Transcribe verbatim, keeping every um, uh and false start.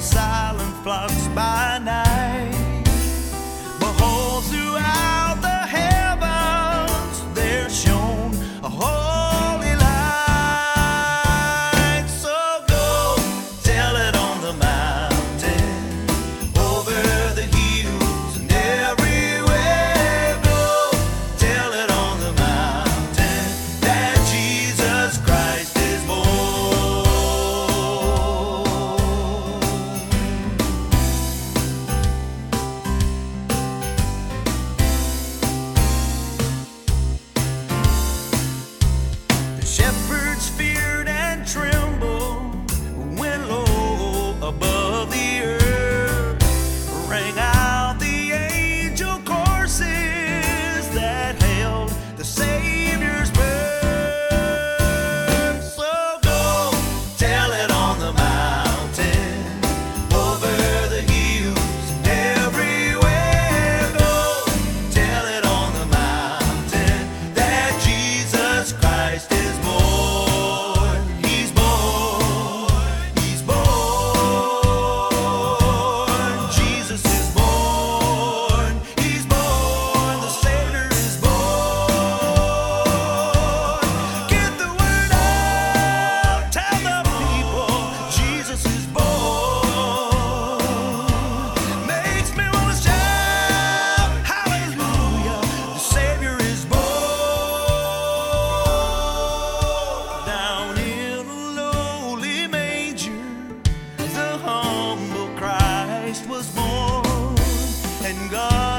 silent flocks by night. Behold, throughout the heavens there shone a holy light. So go tell it on the mountain, over the hills and everywhere. Go tell it on the mountain that Jesus Christ is born. The shepherds feared and trembled when low above the earth rang out the angel courses that hailed the Savior's birth. So go tell it on the mountain, over the hills and everywhere. Go tell it on the mountain that Jesus Christ is born. He's born. He's born. Jesus is born. He's born. The Savior is born. Get the word out. Tell the people Jesus is born. Makes me wanna shout hallelujah. The Savior is born. Down in a lowly manger, the humble Christ was born, and God